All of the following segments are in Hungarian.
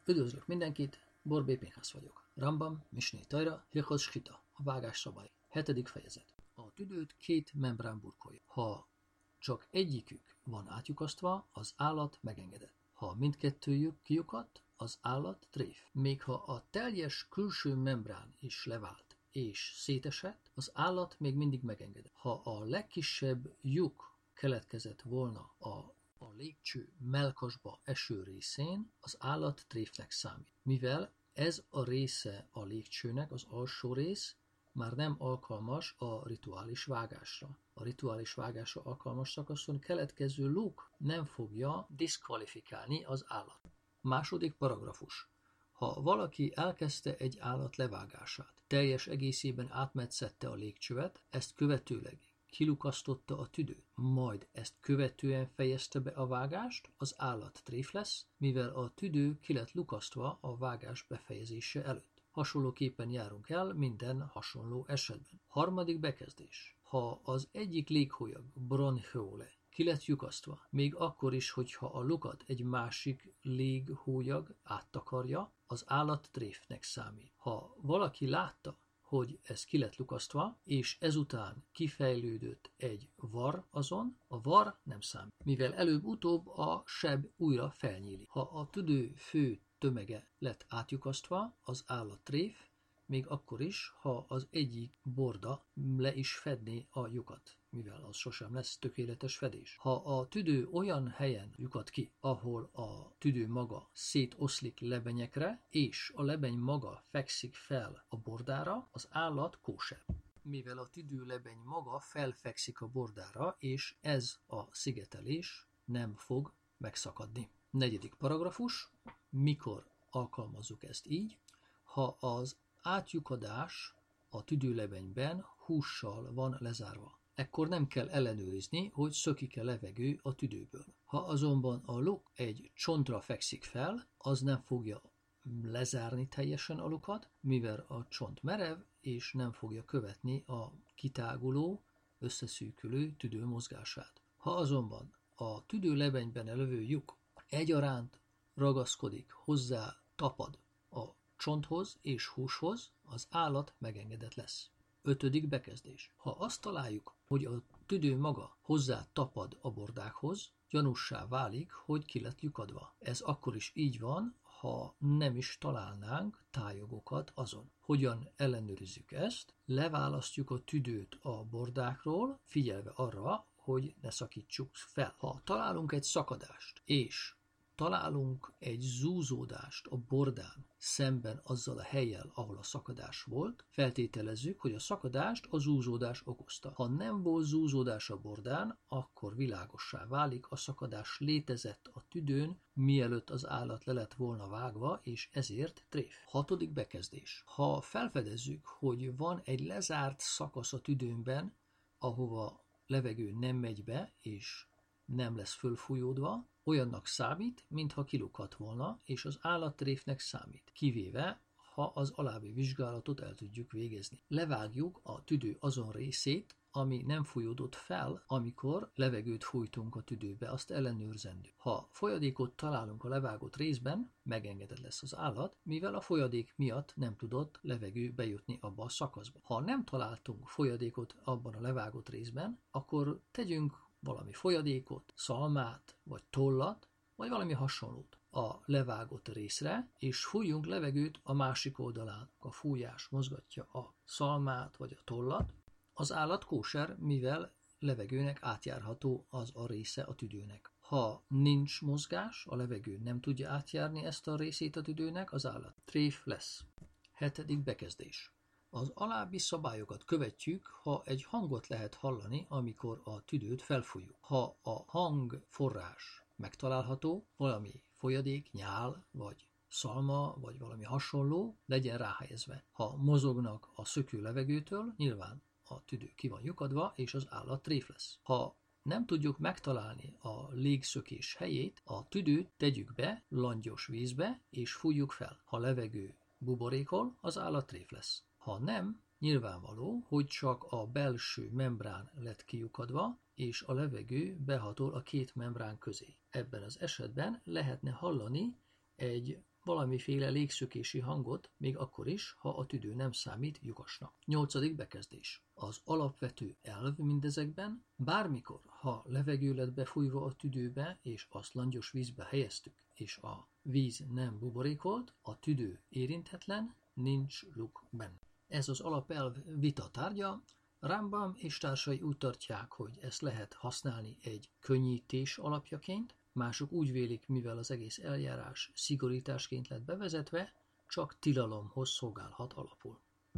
Üdvözlök mindenkit, Borbé Pinhász vagyok. Rambam, Misné Tajra, Hilchos Shita, a vágás szabály. 7. fejezet. A tüdőt két membrán burkolja. Ha csak egyikük van átlyukasztva, az állat megengedett. Ha mindkettőjük kiukadt, az állat tréf. Még ha a teljes külső membrán is levált és szétesett, az állat még mindig megengedett. Ha a legkisebb lyuk keletkezett volna a légcső mellkasba eső részén, az állat tréfnek számít. Mivel ez a része a légcsőnek, az alsó rész, már nem alkalmas a rituális vágásra. A rituális vágásra alkalmas szakaszon keletkező luk nem fogja diszkvalifikálni az állat. Második paragrafus. Ha valaki elkezdte egy állat levágását, teljes egészében átmetszette a légcsövet, ezt követőleg kilukasztotta a tüdőt, majd ezt követően fejezte be a vágást, az állat tréf lesz, mivel a tüdő ki lett lukasztva a vágás befejezése előtt. Hasonlóképpen járunk el minden hasonló esetben. Harmadik bekezdés. Ha az egyik léghólyag bronchiole ki lett lyukasztva, még akkor is, hogyha a lukat egy másik léghólyag áttakarja, az állat tréfnek számít. Ha valaki látta, hogy ez ki lett lukasztva, és ezután kifejlődött egy var azon, a var nem számít, mivel előbb-utóbb a seb újra felnyílik. Ha a tüdő fő tömege lett átlyukasztva, az állat tréf, még akkor is, ha az egyik borda le is fedné a lyukat, mivel az sosem lesz tökéletes fedés. Ha a tüdő olyan helyen lyukad ki, ahol a tüdő maga szétoszlik lebenyekre, és a lebeny maga fekszik fel a bordára, az állat kóser. Mivel a tüdőlebeny maga felfekszik a bordára, és ez a szigetelés nem fog megszakadni. Negyedik paragrafus. Mikor alkalmazzuk ezt így? Ha az átlyukadás a tüdőlebenyben hússal van lezárva. Ekkor nem kell ellenőrizni, hogy szökik-e levegő a tüdőből. Ha azonban a luk egy csontra fekszik fel, az nem fogja lezárni teljesen a lukat, mivel a csont merev, és nem fogja követni a kitáguló, összeszűkülő tüdő mozgását. Ha azonban a tüdőlebenyben levő lyuk egyaránt ragaszkodik, hozzá tapad a csonthoz és húshoz, az állat megengedett lesz. 5. bekezdés. Ha azt találjuk, hogy a tüdő maga hozzá tapad a bordákhoz, gyanussá válik, hogy ki lett lyukadva. Ez akkor is így van, ha nem is találnánk tájogokat azon. Hogyan ellenőrizzük ezt? Leválasztjuk a tüdőt a bordákról, figyelve arra, hogy ne szakítsuk fel. Ha találunk egy szakadást, és találunk egy zúzódást a bordán szemben azzal a hellyel, ahol a szakadás volt, feltételezzük, hogy a szakadást a zúzódás okozta. Ha nem volt zúzódás a bordán, akkor világossá válik, a szakadás létezett a tüdőn, mielőtt az állat le lett volna vágva, és ezért tréf. 6. bekezdés. Ha felfedezzük, hogy van egy lezárt szakasz a tüdőnben, ahova levegő nem megy be, és nem lesz fölfújódva, olyannak számít, mintha kilukadt volna, és az állattréfnek számít, kivéve, ha az alábbi vizsgálatot el tudjuk végezni. Levágjuk a tüdő azon részét, ami nem fújódott fel, amikor levegőt fújtunk a tüdőbe, azt ellenőrzendő. Ha folyadékot találunk a levágott részben, megengedett lesz az állat, mivel a folyadék miatt nem tudott levegő bejutni abba a szakaszba. Ha nem találtunk folyadékot abban a levágott részben, akkor tegyünk valami folyadékot, szalmát, vagy tollat, vagy valami hasonlót a levágott részre, és fújjunk levegőt a másik oldalán. A fújás mozgatja a szalmát, vagy a tollat. Az állat kóser, mivel levegőnek átjárható az a része a tüdőnek. Ha nincs mozgás, a levegő nem tudja átjárni ezt a részét a tüdőnek, az állat tréf lesz. 7. bekezdés. Az alábbi szabályokat követjük, ha egy hangot lehet hallani, amikor a tüdőt felfújjuk. Ha a hang forrás megtalálható, valami folyadék, nyál, vagy szalma, vagy valami hasonló, legyen ráhelyezve. Ha mozognak a szökő levegőtől, nyilván a tüdő ki van lyukadva, és az állat tréf lesz. Ha nem tudjuk megtalálni a légszökés helyét, a tüdőt tegyük be langyos vízbe, és fújjuk fel. Ha levegő buborékol, az állat tréf lesz. Ha nem, nyilvánvaló, hogy csak a belső membrán lett kiukadva, és a levegő behatol a két membrán közé. Ebben az esetben lehetne hallani egy valamiféle légszökési hangot, még akkor is, ha a tüdő nem számít lyukasnak. 8. bekezdés. Az alapvető elv mindezekben: bármikor, ha levegő lett befújva a tüdőbe, és azt langyos vízbe helyeztük, és a víz nem buborékolt, a tüdő érintetlen, nincs luk benne. Ez az alapelv vita tárgya. Rambam és társai úgy tartják, hogy ezt lehet használni egy könnyítés alapjaként, mások úgy vélik, mivel az egész eljárás szigorításként lett bevezetve, csak tilalomhoz szolgálhat alapul.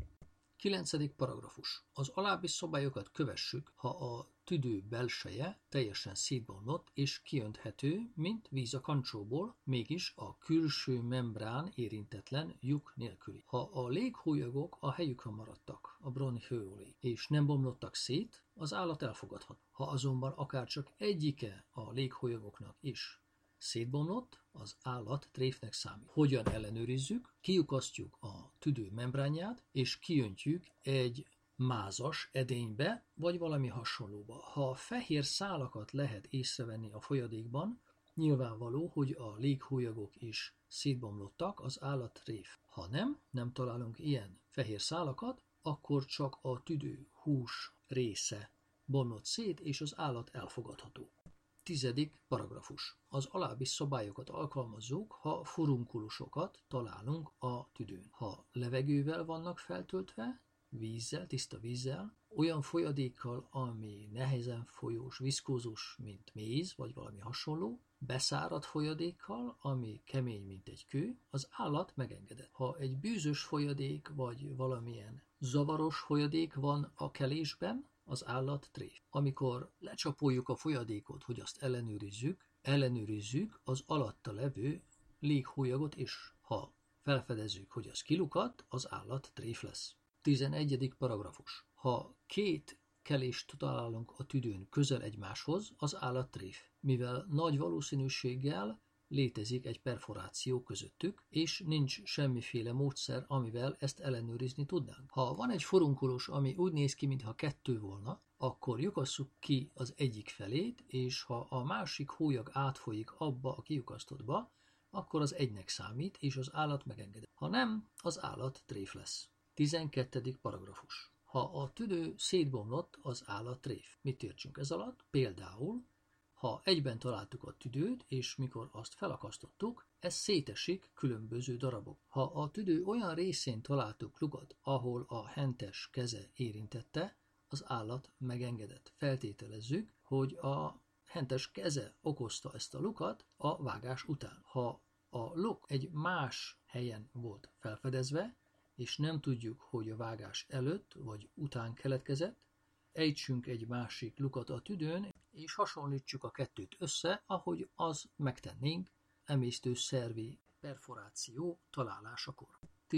9. paragrafus. Az alábbi szabályokat kövessük, ha a tüdő belseje teljesen szétbomlott és kiönthető, mint víz a kancsóból, mégis a külső membrán érintetlen, lyuk nélküli. Ha a léghólyagok a helyükön maradtak, a bronchioli, és nem bomlottak szét, az állat elfogadhat. Ha azonban akárcsak egyike a léghólyagoknak is szétbomlott, az állat tréfnek számít. Hogyan ellenőrizzük? Kiukasztjuk a tüdő membránját, és kiöntjük egy mázas edénybe, vagy valami hasonlóba. Ha fehér szálakat lehet észrevenni a folyadékban, nyilvánvaló, hogy a léghólyagok is szétbomlottak, az állat tréf. Ha nem találunk ilyen fehér szálakat, akkor csak a tüdő hús része bomlott szét, és az állat elfogadható. 10. paragrafus. Az alábbi szabályokat alkalmazzuk, ha furunkulusokat találunk a tüdőn. Ha levegővel vannak feltöltve, vízzel, tiszta vízzel, olyan folyadékkal, ami nehezen folyós, viszkózus, mint méz, vagy valami hasonló, beszáradt folyadékkal, ami kemény, mint egy kő, az állat megengedett. Ha egy bűzös folyadék, vagy valamilyen zavaros folyadék van a kelésben, az állat tréf. Amikor lecsapoljuk a folyadékot, hogy azt ellenőrizzük az alatta levő léghólyagot is. Ha felfedezzük, hogy az kilukadt, az állat tréf lesz. 11. paragrafus. Ha két kelést találunk a tüdőn közel egymáshoz, az állat tréf, mivel nagy valószínűséggel létezik egy perforáció közöttük, és nincs semmiféle módszer, amivel ezt ellenőrizni tudnánk. Ha van egy furunkulus, ami úgy néz ki, mintha kettő volna, akkor lyukasszuk ki az egyik felét, és ha a másik hólyag átfolyik abba a kiukasztottba, akkor az egynek számít, és az állat megengedett. Ha nem, az állat tréf lesz. 12. paragrafus. Ha a tüdő szétbomlott, az állat tréf. Mit értsünk ez alatt? Például, ha egyben találtuk a tüdőt, és mikor azt felakasztottuk, ez szétesik különböző darabok. Ha a tüdő olyan részén találtuk lukat, ahol a hentes keze érintette, az állat megengedett. Feltételezzük, hogy a hentes keze okozta ezt a lukat a vágás után. Ha a luk egy más helyen volt felfedezve, és nem tudjuk, hogy a vágás előtt vagy után keletkezett, ejtsünk egy másik lukat a tüdőn, és hasonlítsuk a kettőt össze, ahogy az megtennénk emésztőszervi perforáció találásakor.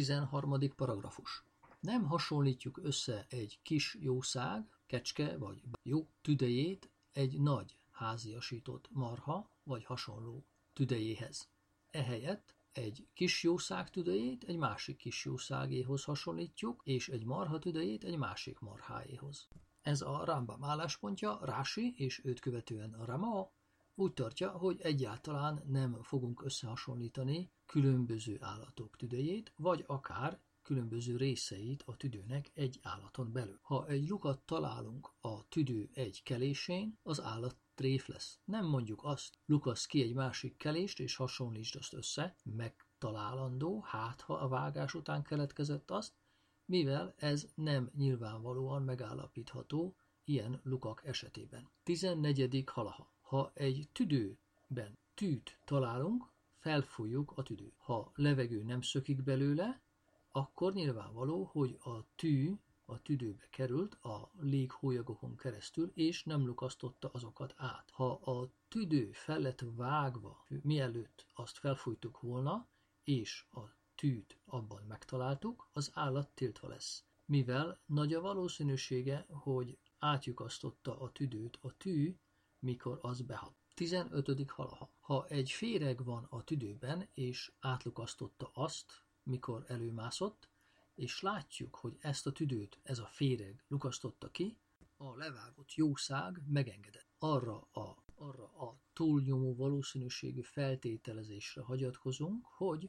13. paragrafus. Nem hasonlítjuk össze egy kis jószág, kecske vagy jó tüdejét egy nagy háziasított marha vagy hasonló tüdejéhez. Ehelyett egy kis jószág tüdejét egy másik kis jószágéhoz hasonlítjuk, és egy marha tüdejét egy másik marháéhoz. Ez a Rambam álláspontja. Rási és őt követően a Rama úgy tartja, hogy egyáltalán nem fogunk összehasonlítani különböző állatok tüdejét, vagy akár különböző részeit a tüdőnek egy állaton belül. Ha egy lukat találunk a tüdő egy kelésén, az állat tréf lesz. Nem mondjuk azt, lukasz ki egy másik kelést és hasonlítsd azt össze, megtalálandó, hát ha a vágás után keletkezett azt, mivel ez nem nyilvánvalóan megállapítható ilyen lukak esetében. 14. halaha. Ha egy tüdőben tűt találunk, felfújjuk a tüdőt. Ha levegő nem szökik belőle, akkor nyilvánvaló, hogy a tű a tüdőbe került a léghólyagokon keresztül, és nem lukasztotta azokat át. Ha a tüdő fel lett vágva, mielőtt azt felfújtuk volna, és a tűt abban megtaláltuk, az állat tiltva lesz. Mivel nagy a valószínűsége, hogy átlyukasztotta a tüdőt a tű, mikor az behat. 15. halaha. Ha egy féreg van a tüdőben, és átlukasztotta azt, mikor előmászott, és látjuk, hogy ezt a tüdőt ez a féreg lukasztotta ki, a levágott jószág megengedett. Arra a túlnyomó valószínűségű feltételezésre hagyatkozunk, hogy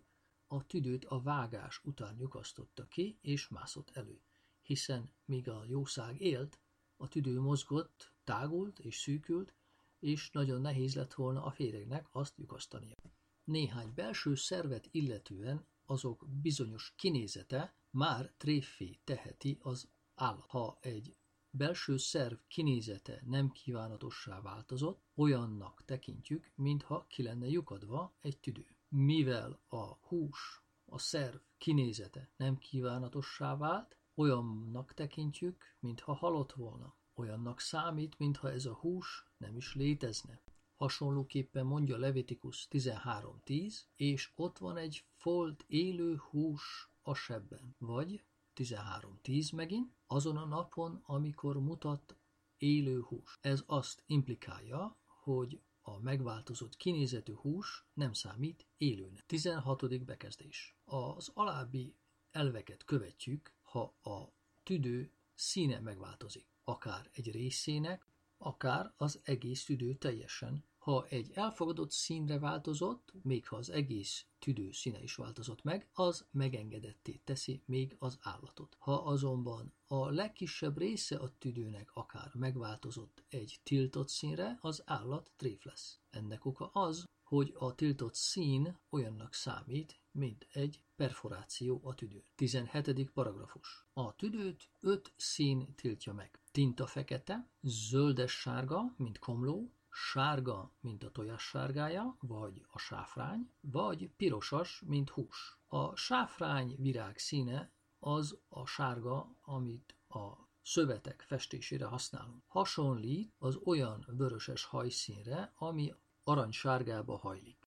a tüdőt a vágás után lyukasztotta ki, és mászott elő, hiszen míg a jószág élt, a tüdő mozgott, tágult és szűkült, és nagyon nehéz lett volna a féregnek azt lyukasztania. Néhány belső szervet illetően azok bizonyos kinézete már tréffé teheti az állat. Ha egy belső szerv kinézete nem kívánatossá változott, olyannak tekintjük, mintha ki lenne lyukadva egy tüdő. Mivel a hús, a szerv kinézete nem kívánatossá vált, olyannak tekintjük, mintha halott volna. Olyannak számít, mintha ez a hús nem is létezne. Hasonlóképpen mondja Levitikus 13.10, és ott van egy folt élő hús a sebben. Vagy 13.10 megint, azon a napon, amikor mutat élő hús. Ez azt implikálja, hogy a megváltozott kinézetű hús nem számít élőnek. 16. bekezdés. Az alábbi elveket követjük, ha a tüdő színe megváltozik. Akár egy részének, akár az egész tüdő teljesen. Ha egy elfogadott színre változott, még ha az egész tüdő színe is változott meg, az megengedetté teszi még az állatot. Ha azonban a legkisebb része a tüdőnek akár megváltozott egy tiltott színre, az állat tréf lesz. Ennek oka az, hogy a tiltott szín olyannak számít, mint egy perforáció a tüdőn. 17. paragrafus. A tüdőt 5 szín tiltja meg. Tinta fekete, zöldes-sárga, mint komló, sárga, mint a tojás sárgája, vagy a sáfrány, vagy pirosas, mint hús. A sáfrány virág színe az a sárga, amit a szövetek festésére használunk. Hasonlít az olyan vöröses hajszínre, ami aranysárgába hajlik.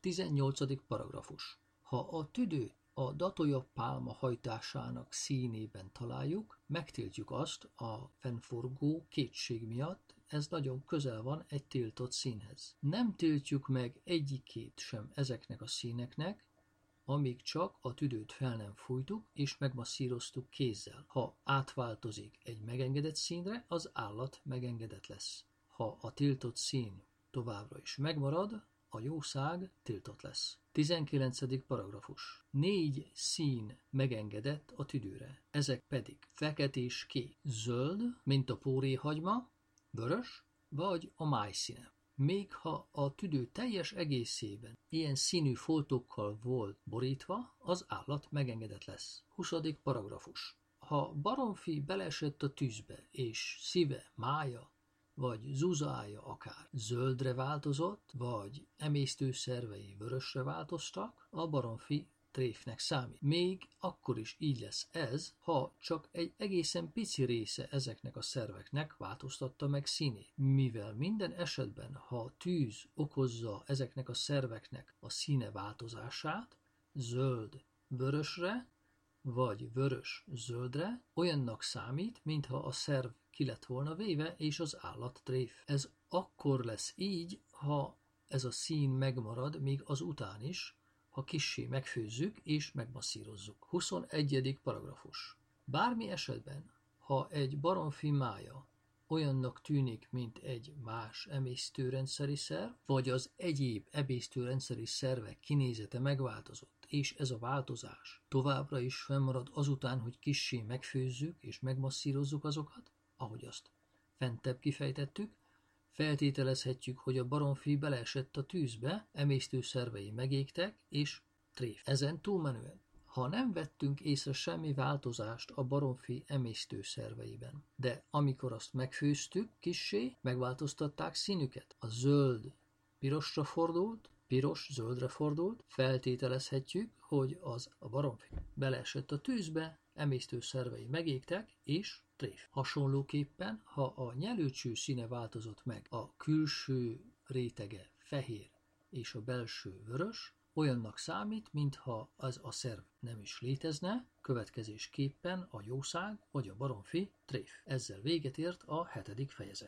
18. paragrafus. Ha a tüdőt a datója pálma hajtásának színében találjuk, megtiltjuk azt a fennforgó kétség miatt, ez nagyon közel van egy tiltott színhez. Nem tiltjuk meg egyikét sem ezeknek a színeknek, amíg csak a tüdőt fel nem fújtuk és megmasszíroztuk kézzel. Ha átváltozik egy megengedett színre, az állat megengedett lesz. Ha a tiltott szín továbbra is megmarad, a jószág tiltott lesz. 19. paragrafus. 4 szín megengedett a tüdőre. Ezek pedig feketés-kék, zöld, mint a póréhagyma, vörös, vagy a májszíne. Még ha a tüdő teljes egészében ilyen színű foltokkal volt borítva, az állat megengedett lesz. 20. paragrafus. Ha baromfi beleesett a tűzbe, és szíve, mája, vagy zuzája akár zöldre változott, vagy emésztőszervei vörösre változtak, a baromfi tréfnek számít. Még akkor is így lesz ez, ha csak egy egészen pici része ezeknek a szerveknek változtatta meg színét. Mivel minden esetben, ha a tűz okozza ezeknek a szerveknek a színe változását, zöld vörösre, vagy vörös zöldre, olyannak számít, mintha a szerv ki lett volna véve, és az állat tréf. Ez akkor lesz így, ha ez a szín megmarad még az után is, ha kissé megfőzzük és megmasszírozzuk. 21. paragrafus. Bármi esetben, ha egy baromfi mája olyannak tűnik, mint egy más emésztőrendszeri szerv, vagy az egyéb emésztőrendszeri szervek kinézete megváltozott, és ez a változás továbbra is fennmarad azután, hogy kissé megfőzzük és megmasszírozzuk azokat, ahogy azt fentebb kifejtettük, feltételezhetjük, hogy a baromfi beleesett a tűzbe, emésztőszervei megégtek, és tréf. Ezen túlmenően, ha nem vettünk észre semmi változást a baromfi emésztőszerveiben, de amikor azt megfőztük kissé, megváltoztatták színüket. A zöld pirosra fordult, piros zöldre fordult, feltételezhetjük, hogy az a baromfi beleesett a tűzbe, emésztőszervei megégtek, és tréf. Hasonlóképpen, ha a nyelőcső színe változott meg, a külső rétege fehér és a belső vörös, olyannak számít, mintha az a szerv nem is létezne, következésképpen a jószág vagy a baromfi tréf. Ezzel véget ért a 7. fejezet.